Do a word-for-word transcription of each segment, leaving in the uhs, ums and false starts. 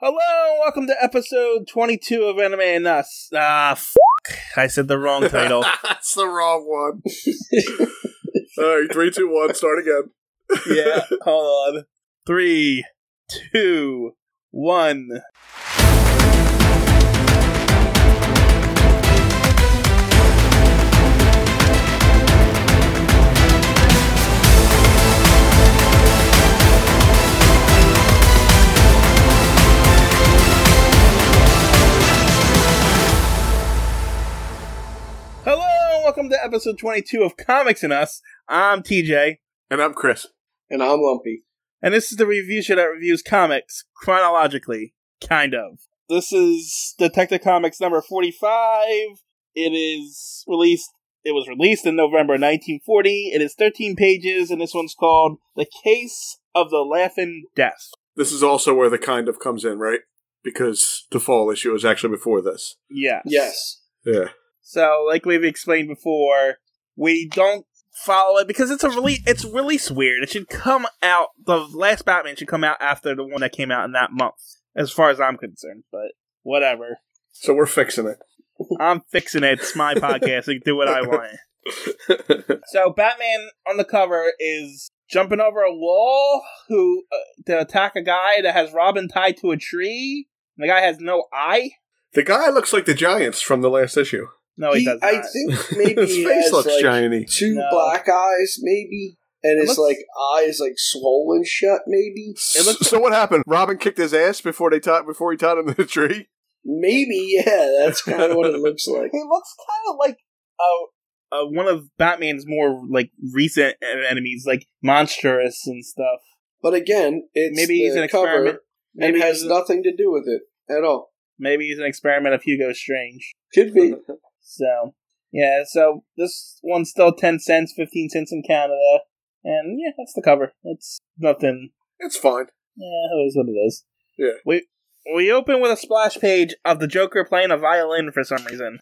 Hello, welcome to episode twenty-two of Anime and Us. Ah, f***. I said the wrong title. That's the wrong one. Alright, three, two, one, start again. Yeah, hold on. Three, two, one. Hello, welcome to episode twenty-two of Comics and Us. I'm T J. And I'm Chris. And I'm Lumpy. And this is the review show that reviews comics chronologically, kind of. This is Detective Comics number forty-five. It is released, it was released in November nineteen forty. It is thirteen pages, and this one's called The Case of the Laughing Death. This is also where the kind of comes in, right? Because the fall issue is actually before this. Yes. Yes. Yeah. So, like we've explained before, we don't follow it because it's a release. It's release weird. It should come out. The last Batman should come out after the one that came out in that month, as far as I'm concerned. But whatever. So we're fixing it. I'm fixing it. It's my podcast. I can do what I want. So Batman on the cover is jumping over a wall who uh, to attack a guy that has Robin tied to a tree. The guy has no eye. The guy looks like the Giants from the last issue. No, he, He- does not. I think maybe His he face has looks like giant-y. two No. black eyes, maybe, and It his looks- like eyes like swollen shut, maybe. It looks- So what happened? Robin kicked his ass before they tied before he tied him to the tree? Maybe, yeah, that's kind of what it looks like. He looks kind of like uh, uh, one of Batman's more like recent enemies, like monstrous and stuff. But again, it's Maybe he's the an cover experiment. Maybe and has he's a- nothing to do with it at all. Maybe he's an experiment of Hugo Strange. Could be. So yeah, so this one's still ten cents, fifteen cents in Canada, and yeah, that's the cover. It's nothing. It's fine. Yeah, it is what it is. Yeah. We we open with a splash page of the Joker playing a violin for some reason.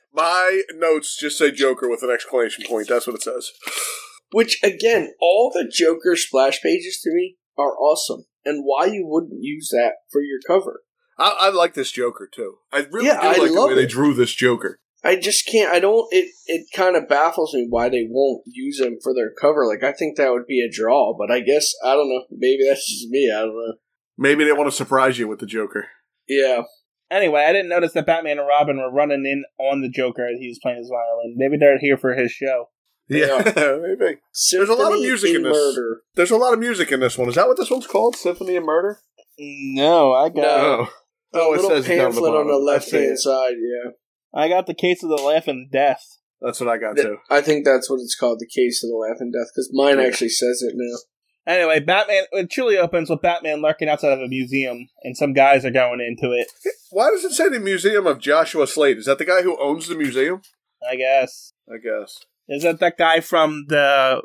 My notes just say Joker with an exclamation point. That's what it says. Which again, all the Joker splash pages to me are awesome, and why you wouldn't use that for your cover? I, I like this Joker, too. I really Yeah, do I like the love way they it. drew this Joker. I just can't. I don't. It it kind of baffles me why they won't use him for their cover. Like I think that would be a draw, but I guess I don't know. Maybe that's just me. I don't know. Maybe they want to surprise you with the Joker. Yeah, Anyway, I didn't notice that Batman and Robin were running in on the Joker as he was playing his violin. Maybe they're here for his show. Yeah, maybe. There's a lot of Symphony music in this. Murder. There's a lot of music in this one. Is that what this one's called? Symphony of Murder? No, I got No. Oh. Oh, a it little says it down pamphlet on the bottom. I left see hand it. side. Yeah, I got the Case of the Laughing Death. That's what I got, Th- too. I think that's what it's called, the Case of the Laughing Death, because mine Yeah. actually says it now. Anyway, Batman it truly opens with Batman lurking outside of a museum, and some guys are going into it. Why does it say the Museum of Joshua Slade? Is that the guy who owns the museum? I guess. I guess. Is that that guy from the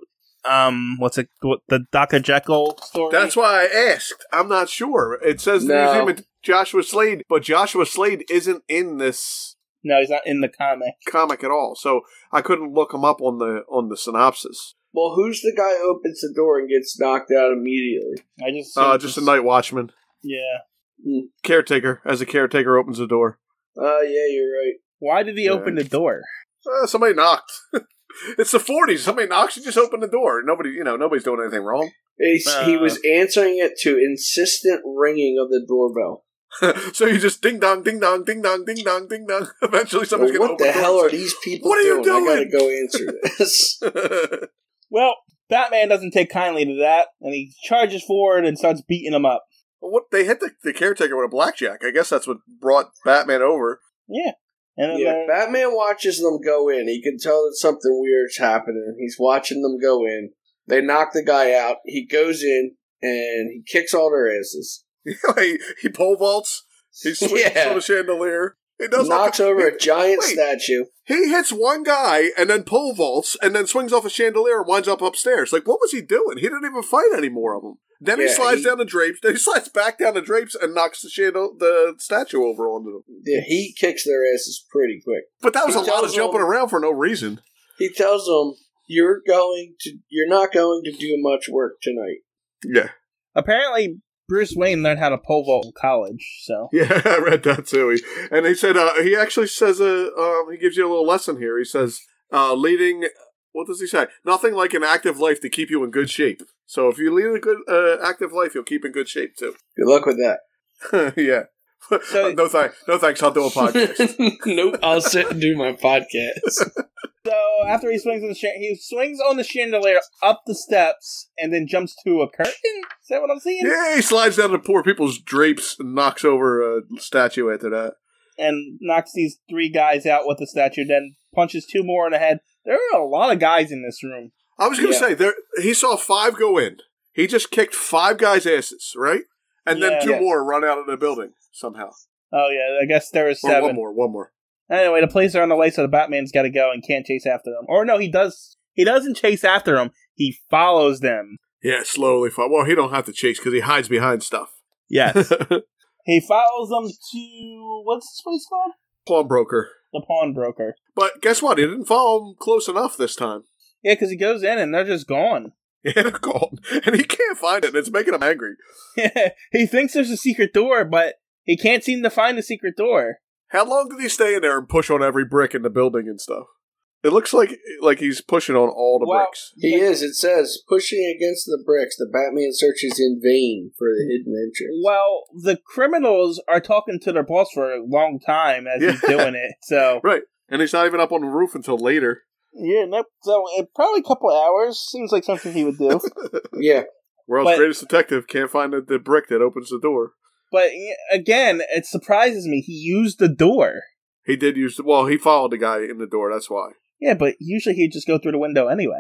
um what's it what, the Doctor Jekyll story? That's why I asked. I'm not sure. It says the No. Museum of Joshua Slade, but Joshua Slade isn't in this No, he's not in the comic. comic at all, so I couldn't look him up on the on the synopsis. Well, who's the guy who opens the door and gets knocked out immediately? I just Uh, just a night watchman. Yeah. Caretaker. As a caretaker opens the door. Oh, yeah, you're right. Why did he Yeah. open the door? Uh, somebody knocked. It's the forties. Somebody knocks, you just open the door. Nobody, you know, nobody's doing anything wrong. He's, he Uh. was answering it to insistent ringing of the doorbell. So you just ding dong, ding dong, ding dong, ding dong, ding dong. Eventually, someone's Well, going to what open the the hell door. are these people What are you doing? I gotta doing? go answer this. Well, Batman doesn't take kindly to that, and he charges forward and starts beating him up. Well, what they hit the, the caretaker with a blackjack. I guess that's what brought Batman over. Yeah. And then Yeah, they're- Batman watches them go in. He can tell that something weird's happening. He's watching them go in. They knock the guy out. He goes in and he kicks all their asses. he, he pole vaults. He swings Yeah. from a chandelier. He does Knocks all- over he- a giant wait, statue. He hits one guy and then pole vaults and then swings off a chandelier and winds up upstairs. Like, what was he doing? He didn't even fight any more of them. Then he Yeah, slides he- down the drapes. Then he slides back down the drapes and knocks the chandel- the statue over onto them. Yeah, he kicks their asses pretty quick. But that was He a lot of tells jumping them- around for no reason. He tells them, "You're going to. You're not going to do much work tonight." Yeah. apparently Bruce Wayne learned how to pole vault in college, so. Yeah, I read that too. He, and he said, uh, he actually says, uh, um, he gives you a little lesson here. He says, uh, leading, what does he say? Nothing like an active life to keep you in good shape. So if you lead a good, uh, active life, you'll keep in good shape too. Good luck with that. Yeah. So, no thanks. No thanks. I'll do a podcast. Nope. I'll sit and do my podcast. So after he swings on the sh- he swings on the chandelier up the steps and then jumps to a curtain. Is that what I'm seeing? Yeah, he slides down to poor people's drapes and knocks over a statue after that. And knocks these three guys out with the statue. Then punches two more in the head. There are a lot of guys in this room. I was going to Yeah. say there. He saw five go in. He just kicked five guys' asses, right? And then Yeah. two Yes. more run out of the building somehow. Oh yeah, I guess there was Or seven. one more. One more. Anyway, the police are on the way, so the Batman's got to go and can't chase after them. Or no, he does. He doesn't chase after them. He follows them. Yeah, slowly. Fall. Well, he don't have to chase because he hides behind stuff. Yes. He follows them to what's this place called? Pawnbroker. The pawnbroker. But guess what? He didn't follow him close enough this time. Yeah, because he goes in and they're just gone. He had a call, and he can't find it, and it's making him angry. He thinks there's a secret door, but he can't seem to find the secret door. How long did he stay in there and push on every brick in the building and stuff? It looks like like he's pushing on all the Well, bricks. He is. It says, pushing against the bricks, the Batman searches in vain for the hidden entrance. Well, the criminals are talking to their boss for a long time as he's Yeah. doing it, so... Right, and he's not even up on the roof until later. Yeah, nope. So, uh, probably a couple hours. Seems like something he would do. Yeah. World's But- greatest detective can't find the, the brick that opens the door. But, y- again, it surprises me. He used the door. He did use the, well, he followed the guy in the door, that's why. Yeah, but usually he'd just go through the window anyway.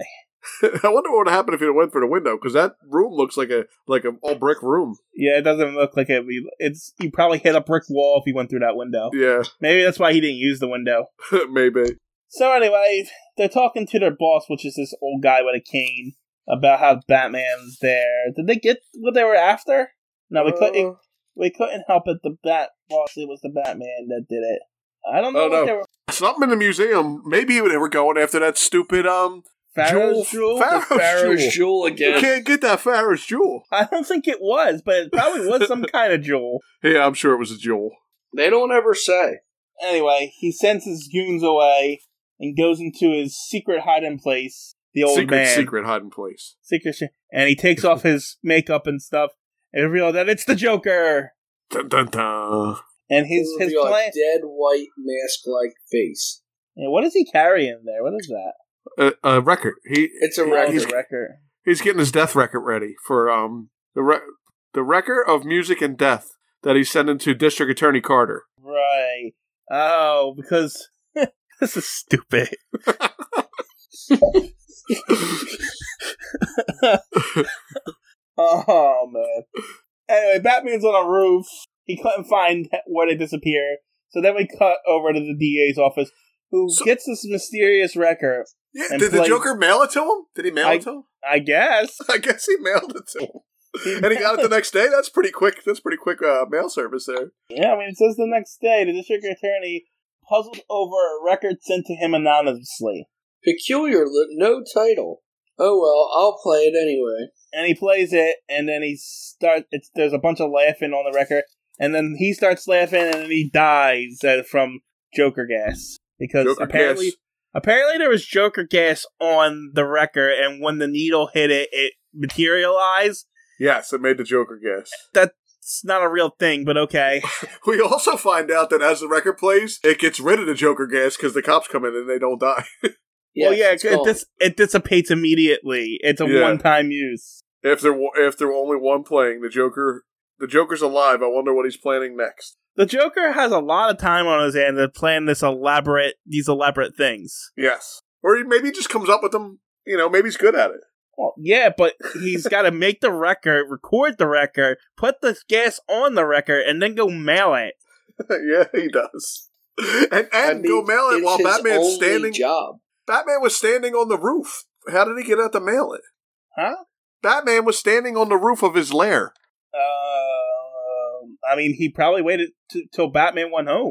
I wonder what would happen if he went through the window, because that room looks like a like an all brick room. Yeah, it doesn't look like it. It's you probably hit a brick wall if he went through that window. Yeah, Maybe that's why he didn't use the window. maybe. So anyway, they're talking to their boss, which is this old guy with a cane, about how Batman's there. Did they get what they were after? No, we Uh, couldn't. We couldn't help it. The Bat boss. It was the Batman that did it. I don't know Oh, what no. they were. Something in the museum. Maybe they were going after that stupid um Pharaoh's jewel. jewel. Pharaoh's Pharaoh's jewel. jewel You again. can't get that Pharaoh's jewel. I don't think it was, but it probably was some kind of jewel. Yeah, I'm sure it was a jewel. They don't ever say. Anyway, he sends his goons away and goes into his secret hiding place. The old secret, man, secret hiding place. secret, sh- and he takes off his makeup and stuff, and reveals that it's the Joker. Dun dun dun. And his It'll his be a plan. dead white mask-like face. Yeah, what is he carrying there? What is that? A, a record. He It's a Oh, record. the record. he's getting his death record ready for um the re- the record of music and death that he's sending to District Attorney Carter. Right. Oh, because this is stupid. Oh man. Anyway, Batman's on a roof. He couldn't find where they disappear. So then we cut over to the D A's office, who So- gets this mysterious record. Yeah, And did the play- Joker mail it to him? Did he mail I- it to him? I guess. I guess he mailed it to him. And he got it the next day? That's pretty quick. That's pretty quick uh, mail service there. Yeah, I mean, it says the next day, the district attorney puzzled over a record sent to him anonymously. Peculiar, li- no title. Oh well, I'll play it anyway. And he plays it, and then he starts. It's there's a bunch of laughing on the record, and then he starts laughing, and then he dies uh, from Joker gas because Joker apparently, gas. apparently there was Joker gas on the record, and when the needle hit it, it materialized. Yes, it made the Joker guess. It's not a real thing, but okay. We also find out that as the record plays, it gets rid of the Joker gas because the cops come in and they don't die. well, yeah, it's it, gone. dis- it dissipates immediately. It's a Yeah. one-time use. If there wa- if there were only one playing, the Joker the Joker's alive. I wonder what he's planning next. The Joker has a lot of time on his hand to plan this elaborate, these elaborate things. Yes, or he maybe just comes up with them. You know, maybe he's good at it. Well, yeah, but he's got to make the record, record the record, put the gas on the record, and then go mail it. Yeah, he does. And and I mean, go mail it it's while his Batman's only standing. job. Batman was standing on the roof. How did he get out to mail it? Huh? Batman was standing on the roof of his lair. Uh, I mean, he probably waited t- till Batman went home.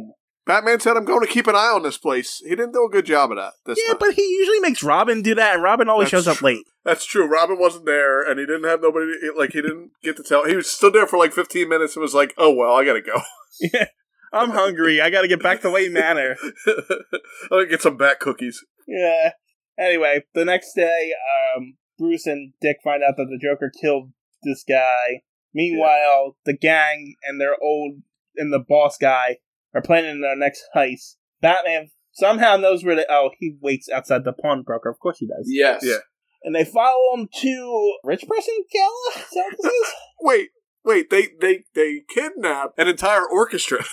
Batman said, I'm going to keep an eye on this place. He didn't do a good job of that this Yeah, time. but he usually makes Robin do that, and Robin always That's shows up true. late. That's true. Robin wasn't there, and he didn't have nobody, to, like, he didn't get to tell. He was stood there for like fifteen minutes and was like, oh, well, I gotta go. Yeah, I'm hungry. I gotta get back to Wayne Manor. I'm gonna get some bat cookies. Yeah. Anyway, the next day, um, Bruce and Dick find out that the Joker killed this guy. Meanwhile, the gang and their old, and the boss guy are planning their next heist. Batman somehow knows where they, oh, he waits outside the pawnbroker. Of course he does. Yes. Yeah. And they follow him to Rich Person Gala? Is that what this is? Wait, wait, they, they, they kidnap an entire orchestra.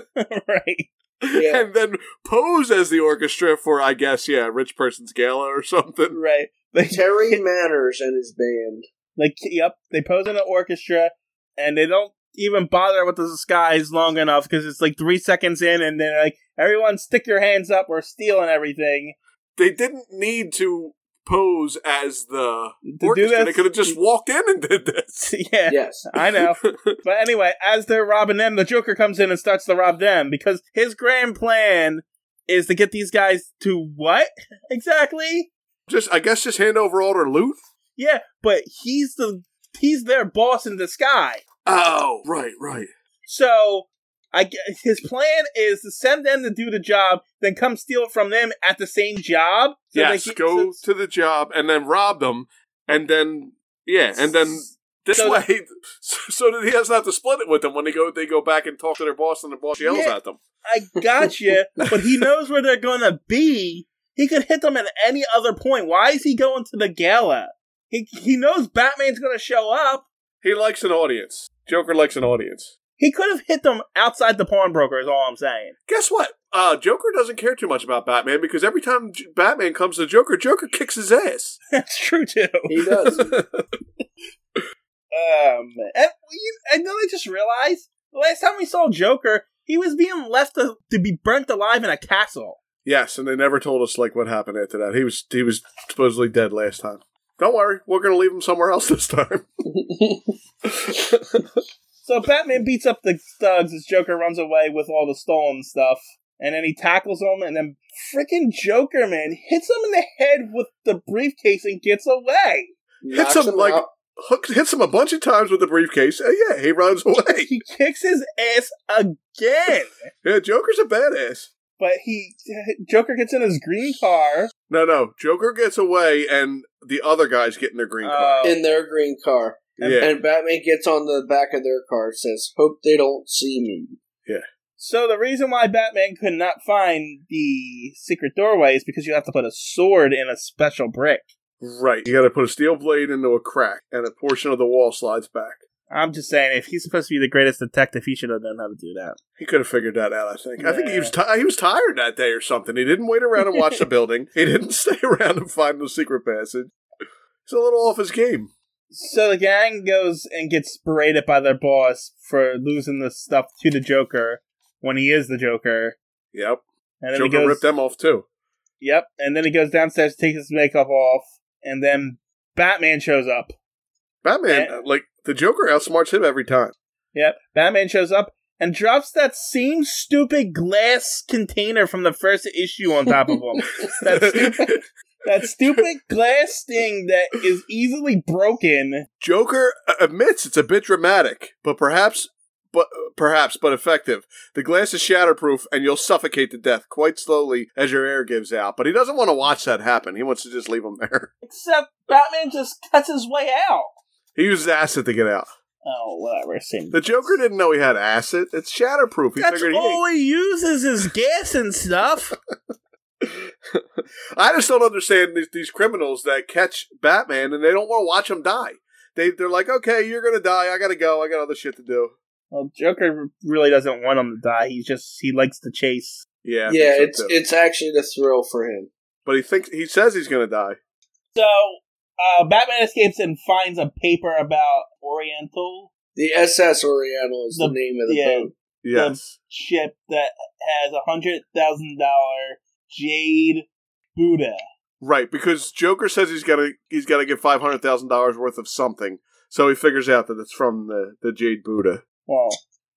Right. Yeah. And then pose as the orchestra for, I guess, yeah, Rich Person's Gala or something. Right. They, Terry Manners and his band. like, yep, they pose in an orchestra, and they don't even bother with the disguise long enough, because it's like three seconds in, and they're like, everyone stick your hands up, we're stealing everything. They didn't need to pose as the do orchestra. this? They could have just walked in and did this. Yeah, Yes. I know. But anyway, as they're robbing them, the Joker comes in and starts to rob them, because his grand plan is to get these guys to what, exactly? Just, I guess, just hand over all their loot? Yeah, but he's the he's their boss in disguise. Oh, right, right. So, I gu- his plan is to send them to do the job, then come steal it from them at the same job. So Yes, they go so- to the job and then rob them, and then, yeah, and then this So way, so that he doesn't have to split it with them when they go they go back and talk to their boss and the boss yells Yeah. at them. I gotcha, but he knows where they're going to be. He could hit them at any other point. Why is he going to the gala? He he knows Batman's going to show up. He likes an audience. Joker likes an audience. He could have hit them outside the pawnbroker, is all I'm saying. Guess what? Uh, Joker doesn't care too much about Batman because every time J- Batman comes to Joker, Joker kicks his ass. That's true, too. He does. Um, and, you- and then I just realized, the last time we saw Joker, he was being left to, to be burnt alive in a castle. Yes, and they never told us like what happened after that. He was he was supposedly dead last time. Don't worry, we're going to leave him somewhere else this time. So Batman beats up the thugs as Joker runs away with all the stolen stuff. And then he tackles them, and then freaking Joker, man, hits him in the head with the briefcase and gets away. Hits Knocks him like out. hooks, hits him a bunch of times with the briefcase. And yeah, he runs away. He kicks his ass again. Yeah, Joker's a badass. But he, Joker gets in his green car. No, no, Joker gets away, and the other guys get in their green car. Uh, in their green car. yeah, And Batman gets on the back of their car and says, hope they don't see me. So the reason why Batman could not find the secret doorway is because you have to put a sword in a special brick. right. You got to put a steel blade into a crack, and a portion of the wall slides back. I'm just saying, if he's supposed to be the greatest detective, he should have known how to do that. He could have figured that out. I think. I think he Yeah. was ti- he was tired that day or something. He didn't wait around and watch the building. He didn't stay around and find the secret passage. He's a little off his game. So the gang goes and gets berated by their boss for losing the stuff to the Joker when he is the Joker. Yep. And then Joker he goes, ripped them off too. Yep. And then he goes downstairs, takes his makeup off, and then Batman shows up. Batman, And- uh, like the Joker, outsmarts him every time. Yep. Batman shows up and drops that same stupid glass container from the first issue on top of him. that, stupid, that stupid glass thing that is easily broken. Joker admits it's a bit dramatic, but perhaps, but perhaps, but effective. The glass is shatterproof, and you'll suffocate to death quite slowly as your air gives out. But he doesn't want to watch that happen. He wants to just leave him there. Except Batman just cuts his way out. He uses acid to get out. Oh, whatever. Same. The Joker didn't know he had acid. It's shatterproof. He That's figured he. all he uses is gas and stuff. I just don't understand these, these criminals that catch Batman and they don't want to watch him die. They they're like, okay, you're gonna die. I gotta go. I got other shit to do. Well, Joker really doesn't want him to die. He just he likes to chase. Yeah, I yeah, think it's so too. it's actually the thrill for him. But he thinks he says he's gonna die. So uh, Batman escapes and finds a paper about Oriental, The S S Oriental is the, The- name of the yeah. boat. Yes. ship that has a hundred thousand dollar jade Buddha. Right, because Joker says he's got to he's got to get five hundred thousand dollars worth of something, so he figures out that it's from the, the Jade Buddha. Well,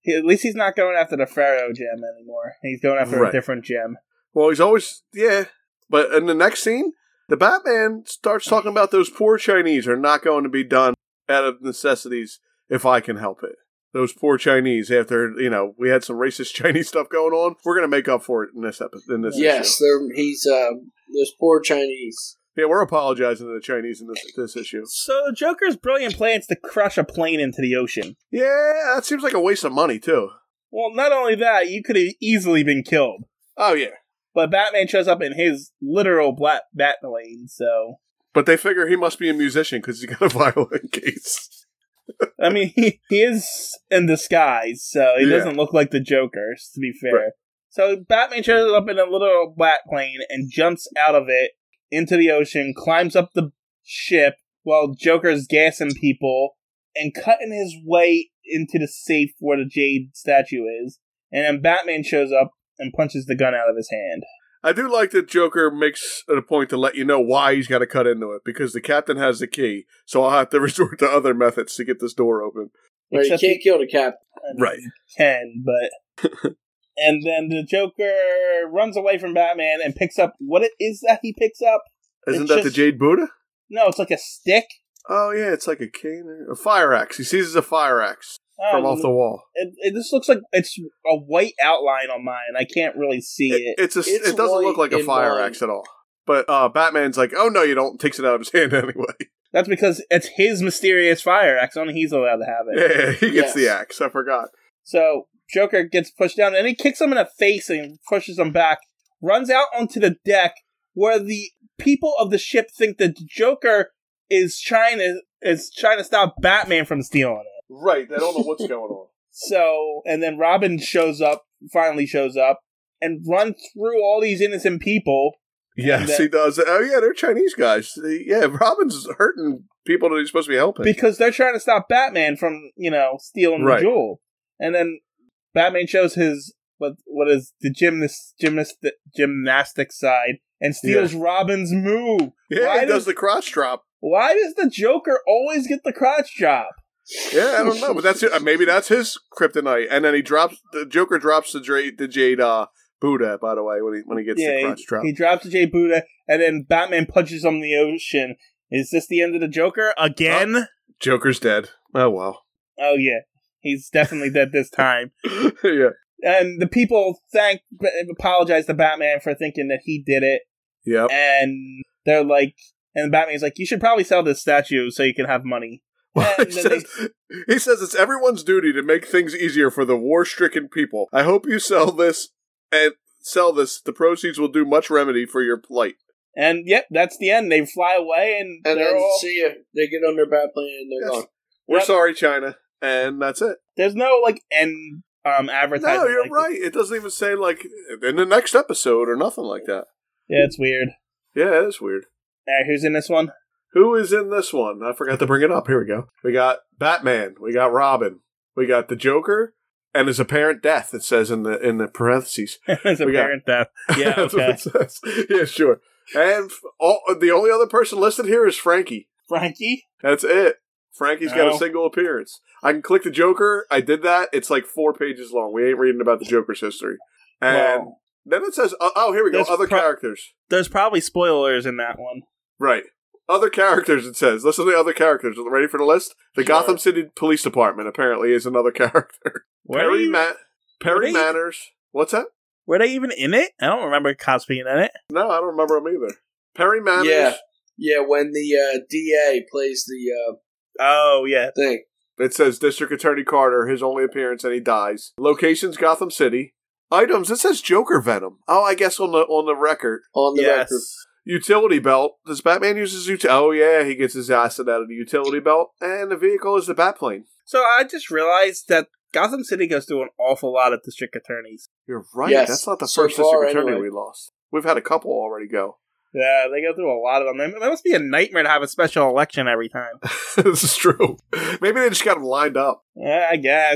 He, at least he's not going after the Pharaoh gem anymore. He's going after Right. a different gem. Well, he's always, yeah. But in the next scene, the Batman starts talking about those poor Chinese are not going to be done out of necessities if I can help it. Those poor Chinese, after, you know, we had some racist Chinese stuff going on, we're going to make up for it in this episode. In this Yes, issue. they're, he's um, those poor Chinese. Yeah, we're apologizing to the Chinese in this, this issue. So Joker's brilliant plan's to crush a plane into the ocean. Yeah, that seems like a waste of money, too. Well, not only that, you could have easily been killed. Oh, yeah. But Batman shows up in his literal black bat plane, so... But they figure he must be a musician because he's got a violin case. I mean, he, he is in disguise, so he Yeah. doesn't look like the Joker, to be fair. Right. So Batman shows up in a little bat plane and jumps out of it into the ocean, climbs up the ship while Joker's gassing people and cutting his way into the safe where the Jade statue is. And then Batman shows up and punches the gun out of his hand. I do like that Joker makes it a point to let you know why he's got to cut into it, because the captain has the key, so I'll have to resort to other methods to get this door open. Right, you Except can't kill the cap. I mean, Right. you can, but... And then the Joker runs away from Batman and picks up... What it is that he picks up? Isn't It's that the just- Jade Buddha? No, it's like a stick. Oh, yeah, it's like a cane. A fire axe. He sees a fire axe from Oh, off the wall. It, it just looks like it's a white outline on mine. I can't really see It, it. it's a, It's it doesn't look white like a and fire white. axe at all. But uh, Batman's like, oh, no, you don't. Takes it out of his hand anyway. That's because it's his mysterious fire axe. Only he's allowed to have it. Yeah, he gets Yes. the axe. I forgot. So Joker gets pushed down, and he kicks him in the face and pushes him back. Runs out onto the deck where the people of the ship think that Joker is trying to is trying to stop Batman from stealing it. Right, they don't know what's going on. So, and then Robin shows up, finally shows up, and runs through all these innocent people. Yes, then- he does. Oh, yeah, they're Chinese guys. Yeah, Robin's hurting people that he's supposed to be helping. Because they're trying to stop Batman from, you know, stealing Right. the jewel. And then Batman shows his, what what is the gymnast, gymnast, gymnastic side and steals Robin's move. yeah, why he does does- the crotch drop. Why does the Joker always get the crotch drop? Yeah, I don't know, but that's it. Maybe that's his kryptonite. And then he drops the Joker drops the Jade, the Jade uh, Buddha. By the way, when he when he gets yeah, the crotch he, drop. he drops the J Buddha, and then Batman punches him in the ocean. Is this the end of the Joker again? Joker's dead. Oh well. Oh yeah, he's definitely dead this time. Yeah. And the people thank, apologize to Batman for thinking that he did it. Yep. And they're like, and Batman's like, you should probably sell this statue so you can have money. Well, And he, then says, he says it's everyone's duty to make things easier for the war-stricken people. I hope you sell this and sell this. The proceeds will do much remedy for your plight. And yep, that's the end. They fly away, and, And they're then all. see ya. They get on their bat plane and they're Yes. gone. We're Yep. sorry, China, and that's it. There's no like end um advertising. No, you're like right. It doesn't even say like in the next episode or nothing like that. Yeah, it's weird. Yeah, it is weird. All right, who's in this one? Who is in this one? I forgot to bring it up. Here we go. We got Batman. We got Robin. We got the Joker and his apparent death. It says in the in the parentheses. It's a We got- parent death. Yeah, That's what okay. it says. Yeah, sure. And f- all, the only other person listed here is Frankie. Frankie? That's it. Frankie's got Oh. a single appearance. I can click the Joker. I did that. It's like four pages long. We ain't reading about the Joker's history. And Well, then it says, oh, oh, here we go. There's Other pro- characters. there's probably spoilers in that one. Right. Other characters, it says. Listen to the other characters. Ready for the list? The Sure. Gotham City Police Department, apparently, is another character. Were Perry, they, Ma- Perry they- Manners. What's that? were they even in it? I don't remember Cosby in it. No, I don't remember him either. Perry Manners. Yeah. Yeah, when the uh, D A plays the uh, Oh, yeah. thing. It says District Attorney Carter, his only appearance, and he dies. Locations, Gotham City. Items, it says Joker Venom. Oh, I guess on the on the record. On the Yes. record. Utility belt. Does Batman use his utility? Oh, yeah, he gets his acid out of the utility belt. And the vehicle is the Batplane. So I just realized that Gotham City goes through an awful lot of district attorneys. You're right. Yes, That's not the so first far, District Attorney anyway. we lost. We've had a couple already go. Yeah, they go through a lot of them. It must be a nightmare to have a special election every time. This is true. Maybe they just got them lined up. Yeah, I guess.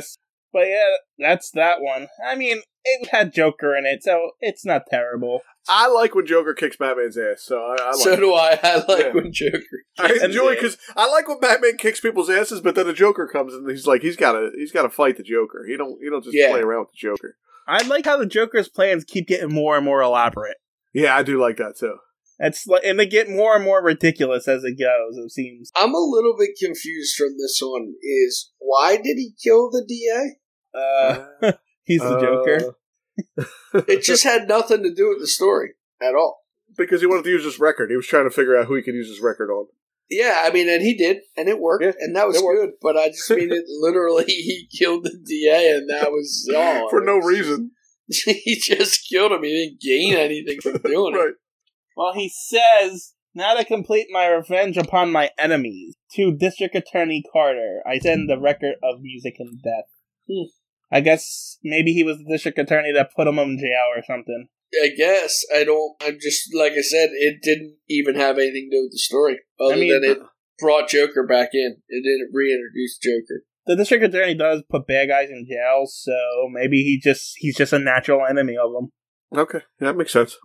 But yeah, that's that one. I mean, it had Joker in it, so it's not terrible. I like when Joker kicks Batman's ass, so I, I like So it. do I. I like Yeah. when Joker. I enjoy because I like when Batman kicks people's asses, but then the Joker comes and he's like, he's got to, he's got to fight the Joker. He don't, he don't just Yeah. play around with the Joker. I like how the Joker's plans keep getting more and more elaborate. Yeah, I do like that too. It's like, and they get more and more ridiculous as it goes. It seems. I'm a little bit confused from this one. Is why did he kill the D A? Uh, he's the Uh, Joker. It just had nothing to do with the story at all. Because he wanted to use his record. He was trying to figure out who he could use his record on. Yeah, I mean, and he did, and it worked, Yeah, and that was it worked. good. But I just mean it literally, he killed the D A, and that was all. For no reason. He just killed him. He didn't gain anything from doing Right. it. Well, he says, now to complete my revenge upon my enemies, to District Attorney Carter, I send the record of music and death. Hmm. I guess maybe he was the district attorney that put him in jail or something. I guess I don't. I'm just like I said. It didn't even have anything to do with the story, other I mean, than it brought Joker back in. It didn't reintroduce Joker. The district attorney does put bad guys in jail, so maybe he just he's just a natural enemy of them. Okay, yeah, that makes sense.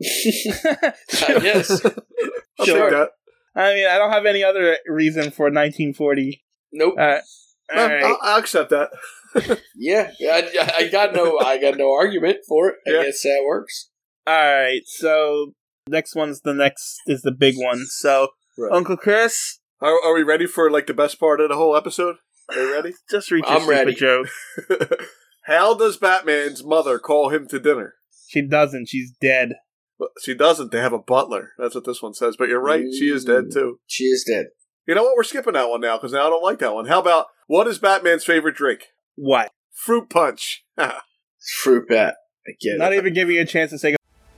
I guess. I'll Sure. take that. I mean, I don't have any other reason for nineteen forty. Nope. Uh, No, all right. I'll, I'll accept that. Yeah, I, I got no. I got no argument for it. I Yeah. guess that works. All right, so next one's the next is the big one. So, Right. Uncle Chris, Are, are we ready for like the best part of the whole episode? Are you ready? just read your I'm stupid ready. joke. How does Batman's mother call him to dinner? She doesn't. She's dead. Well, she doesn't. They have a butler. That's what this one says. But you're right. She is dead too. She is dead. You know what? We're skipping that one now because now I don't like that one. How about what is Batman's favorite drink? What? Fruit punch. Fruit bat. I get Not it. even giving you a chance to say.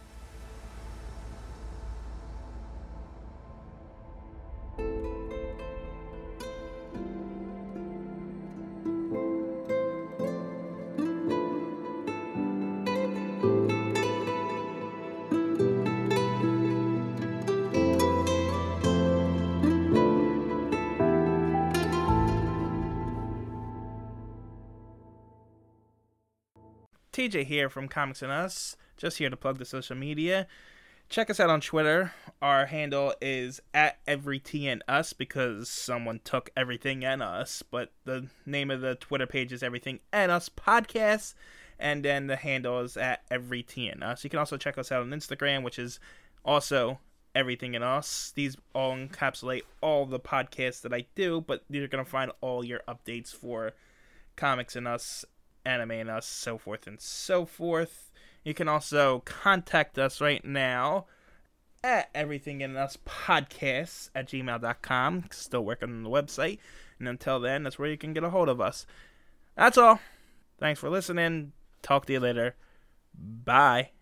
T J here from Comics and Us, just here to plug the social media. Check us out on Twitter. Our handle is at EveryTNUs because someone took everything and us, but the name of the Twitter page is Everything and Us Podcast, and then the handle is at EveryTNUs. You can also check us out on Instagram, which is also Everything and Us. These all encapsulate all the podcasts that I do, but you're going to find all your updates for Comics and Us, Anime and Us, so forth and so forth. You can also contact us right now at Everything in Us Podcasts at gmail dot com. Still working on the website. And until then, that's where you can get a hold of us. That's all. Thanks for listening. Talk to you later. Bye.